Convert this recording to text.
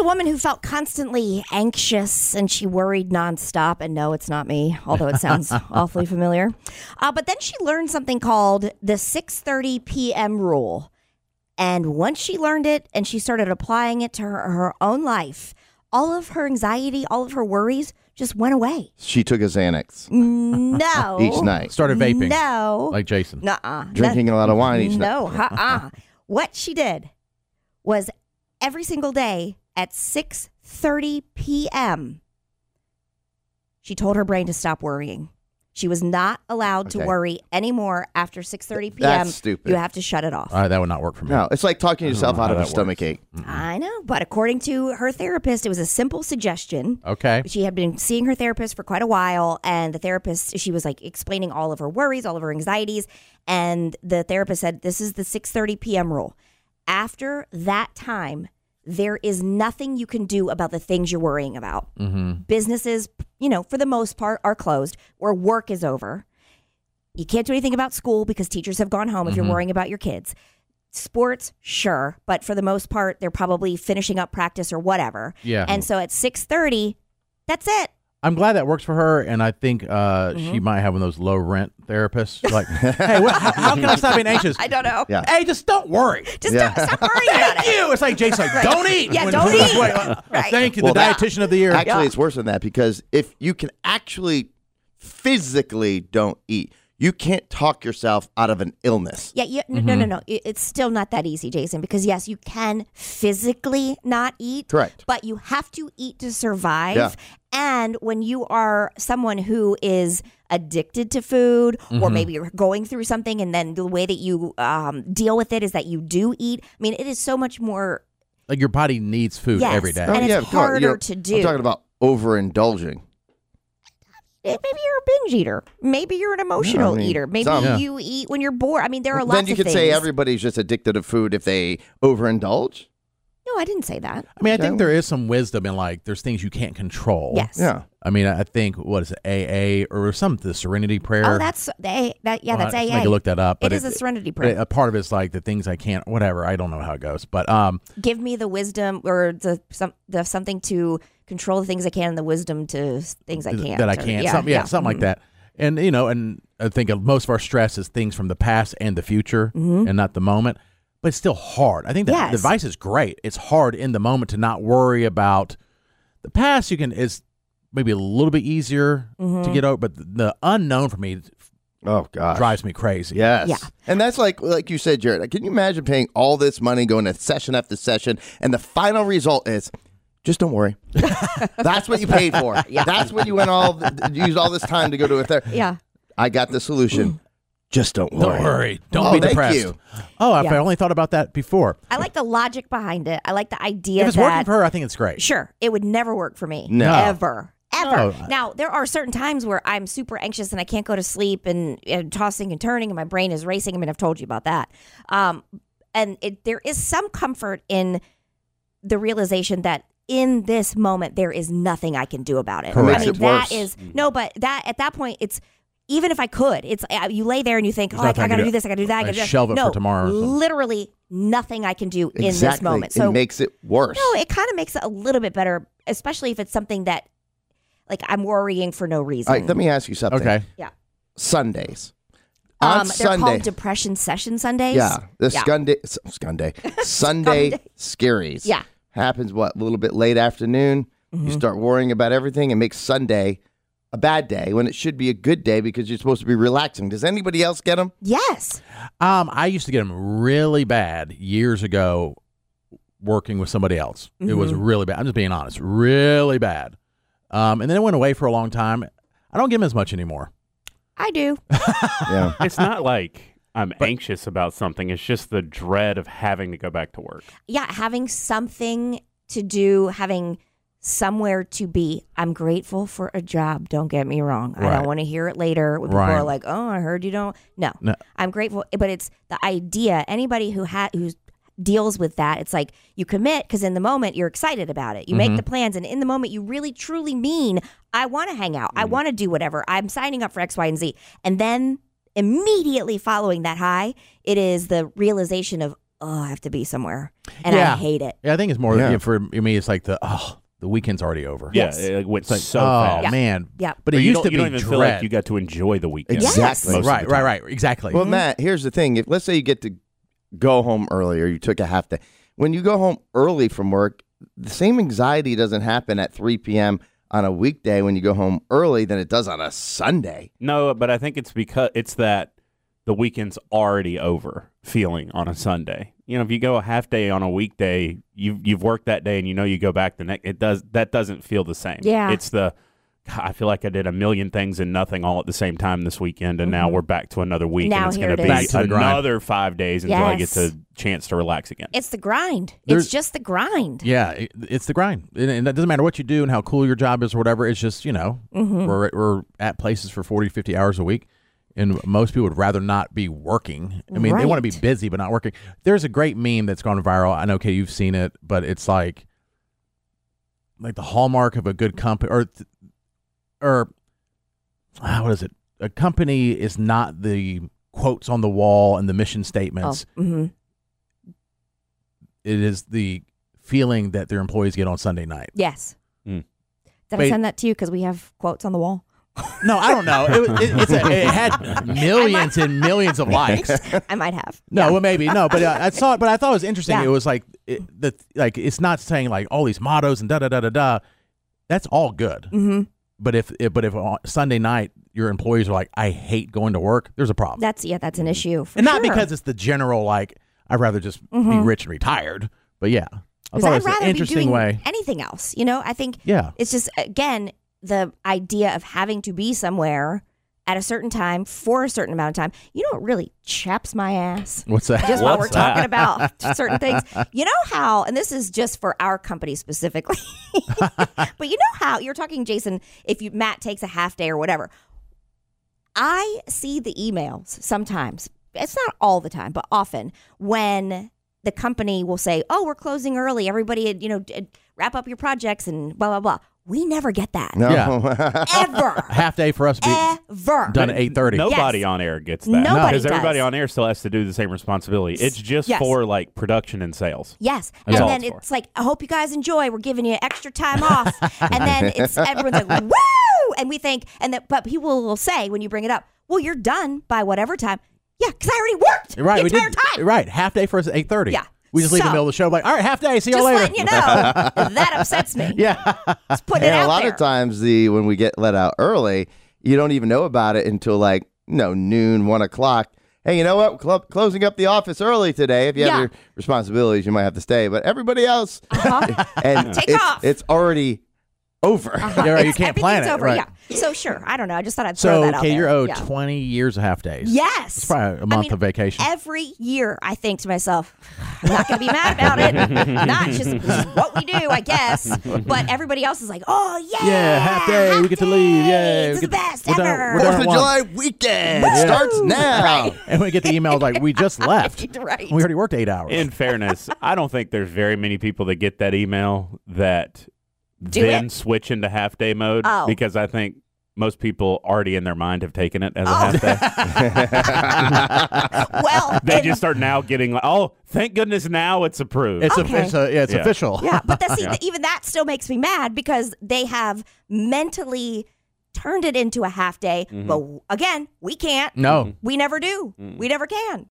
a woman who felt constantly anxious and she worried nonstop. And no, it's not me, although it sounds awfully familiar. But then she learned something called the 6:30 p.m. rule. And once she learned it and she started applying it to her own life, all of her anxiety, all of her worries just went away. She took a Xanax. No. Each night. Started vaping. No. Like Jason. Nuh-uh. Drinking a lot of wine each night. No. What she did was every single day at 6:30 p.m., she told her brain to stop worrying. She was not allowed to worry anymore after 6:30 p.m. That's stupid. You have to shut it off. That would not work for me. No, it's like talking yourself out of a stomach ache. I know, but according to her therapist, it was a simple suggestion. Okay. She had been seeing her therapist for quite a while, and the therapist, she was like explaining all of her worries, all of her anxieties, and the therapist said, this is the 6:30 p.m. rule. After that time, there is nothing you can do about the things you're worrying about. Businesses, for the most part, are closed, or work is over. You can't do anything about school because teachers have gone home if you're worrying about your kids. Sports, sure, but for the most part, they're probably finishing up practice or whatever. Yeah. And so at 6:30, that's it. I'm glad that works for her, and I think she might have one of those low rent therapists. Like, hey, how can I stop being anxious? I don't know. Yeah. Hey, just don't worry. Just stop worrying about Thank it. you. It's like Jason, like, don't eat. Yeah, don't eat. Right. Thank you, Well, the dietitian of the year. Actually, it's worse than that because if you can actually physically don't eat, you can't talk yourself out of an illness. Yeah, no. It's still not that easy, Jason, because yes, you can physically not eat. Correct. But you have to eat to survive. Yeah. And when you are someone who is addicted to food, or maybe you're going through something, and then the way that you deal with it is that you do eat. I mean, it is so much more. Like your body needs food Yes. every day. And it's come on, harder to do. I'm talking about overindulging. Maybe you're a binge eater. Maybe you're an emotional eater. Maybe some. you eat when you're bored. I mean, there are lots of Then you things. could say everybody's just addicted to food if they overindulge. No, I didn't say that. I mean, I think there is some wisdom in like there's things you can't control. Yes. Yeah. I mean, I think what is it, AA or the Serenity Prayer? Oh, that's that's AA. I can look that up. It But is a serenity but prayer. a part of it's like the things I can't, whatever. I don't know how it goes, but Give me the wisdom or the something to control the things I can and the wisdom to things I can't. that I or- can't. Yeah, Something like that. And and I think most of our stress is things from the past and the future, and not the moment. But it's still hard. I think that the advice is great. It's hard in the moment to not worry about the past. It's maybe a little bit easier to get over, but the unknown for me Oh, gosh. drives me crazy. Yes. Yeah. And that's like you said, Jared. Can you imagine paying all this money, going to session after session, and the final result is just don't worry. That's what you paid for. That's what you used all this time to go to a therapist. Yeah. I got the solution. Just don't worry. Don't worry. Don't be thank depressed. you. Oh, I only thought about that before. I like the logic behind it. I like the idea If it's that working for her, I think it's great. sure, it would never work for me. No. Ever. No. Now, there are certain times where I'm super anxious and I can't go to sleep and tossing and turning and my brain is racing. I mean, I've told you about that. And there is some comfort in the realization that in this moment, there is nothing I can do about it. Correct. I mean, Makes it worse. that is, no, but at that point, it's, even if I could, it's you lay there and you think, There's I nothing I got can to do. do this, I got to do that. I gotta do that. Shelve it no, for tomorrow or something. literally nothing I can do in this Exactly. moment. So it makes it worse. no, it kind of makes it a little bit better, especially if it's something that, like, I'm worrying for no reason. All right, let me ask you something. Okay. Yeah. Sundays. On They're Sunday. called Depression Session Sundays. Yeah. The Sunday Sunday. scaries. Yeah. Happens a little bit late afternoon. You start worrying about everything and makes Sunday a bad day when it should be a good day because you're supposed to be relaxing. Does anybody else get them? Yes. I used to get them really bad years ago working with somebody else. It was really bad. I'm just being honest. Really bad. And then it went away for a long time. I don't get them as much anymore. I do. Yeah. It's not like I'm anxious about something. It's just the dread of having to go back to work. Yeah, having something to do, having somewhere to be. I'm grateful for a job. Don't get me wrong. I Right. don't want to hear it later when people Right. are like, "Oh, I heard you don't." No, I'm grateful, but it's the idea. Anybody who deals with that, it's like you commit because in the moment you're excited about it. You make the plans, and in the moment you really truly mean, "I want to hang out. I want to do whatever. I'm signing up for X, Y, and Z." And then immediately following that high, it is the realization of, I have to be somewhere, and I hate it. Yeah, I think it's more for me. It's like the weekend's already over. Yeah, Yes. it went Like, so fast. man. Yeah. But it you used don't, to you be don't even dread. feel like you got to enjoy the weekend. Exactly. most of the time. Right. Exactly. Well, Matt, here's the thing. If let's say you get to go home early or you took a half day. When you go home early from work, the same anxiety doesn't happen at 3 p.m. on a weekday when you go home early than it does on a Sunday. No, but I think it's because it's that the weekend's already over feeling on a Sunday. You know, if you go a half day on a weekday, you've worked that day and you know you go back the next. That doesn't feel the same. Yeah. It's I feel like I did a million things and nothing all at the same time this weekend, and now we're back to another week, Now and it's here going to it be is. Back to the grind. another 5 days until I get Yes. the chance to relax again. It's the grind. There's- It's just the grind. Yeah, it's the grind, and that doesn't matter what you do and how cool your job is or whatever. It's just we're at places for 40, 50 hours a week, and most people would rather not be working. I mean, they want to be Right. busy but not working. There's a great meme that's gone viral. I know, Kay, you've seen it, but it's like the hallmark of a good company, or what is it? A company is not the quotes on the wall and the mission statements. Mm-hmm. It is the feeling that their employees get on Sunday night. Yes. Mm. Did Wait. I send that to you because we have quotes on the wall? No, I don't know. It had millions and millions of likes. I might have. No, well, maybe no, but I saw it. But I thought it was interesting. Yeah. It was like it's not saying like all these mottos and da da da da da. That's all good. Mm-hmm. But if on Sunday night your employees are like, I hate going to work, there's a problem. That's an issue. For And not sure. because it's the general like I'd rather just be rich and retired. But yeah, I Because thought it I'd was an rather be interesting doing way. anything else. You know, I think Yeah. it's just, again, the idea of having to be somewhere at a certain time for a certain amount of time. You know what really chaps my ass? What's that? Just while we're What's that? talking about certain things. You know how, and this is just for our company specifically, but you know how, you're talking, Jason, if Matt takes a half day or whatever. I see the emails sometimes. It's not all the time, but often when the company will say, "Oh, we're closing early. Everybody, wrap up your projects and blah blah blah." We never get that. No. Yeah. Ever. Half day for us to be Ever. done at 8:30. Nobody Yes. on air gets that. Nobody Because everybody does. on air still has to do the same responsibility. It's just Yes. for like production and sales. Yes. That's all And then it's for. it's like, I hope you guys enjoy. We're giving you extra time off. And then everyone's like, woo! And we think, but people will say when you bring it up, well, you're done by whatever time. Yeah, because I already worked Right, the entire time. Right, half day for us at 8:30. Yeah. We just leave in the So- middle of the show like, all right, half day, see you Just later. letting you know, that upsets me. Yeah. Let's put it And out a lot there. of times, when we get let out early, you don't even know about it until like noon, 1 o'clock. Hey, you know what? Closing up the office early today. If you have Yeah. your responsibilities, you might have to stay. But everybody else, and Take it's, off. it's already over. Yeah, right, you can't plan Everything's it, over. right. Yeah. So sure. I don't know. I just thought I'd throw So, that out okay, there. you're owed Yeah. 20 years of half days. Yes. It's probably a month of vacation. Every year I think to myself, I'm not going to be mad about it. Not just this is what we do, I guess. But everybody else is like, oh, yeah. Yeah, half day, we get to leave. Yay, It's we the get- best we're done- ever. we're done. 4th of One. July weekend starts now. And we get the email like, we just left. Right. We already worked 8 hours. In fairness, I don't think there's very many people that get that email that Do then it? switch into half day mode Oh. because I think most people already in their mind have taken it as a half day. Well, They and- just start now getting like, oh, thank goodness now it's approved. It's, Okay. it's Yeah. official. yeah, but even that still makes me mad because they have mentally turned it into a half day. Mm-hmm. But again, we can't. No. We never do. We never can.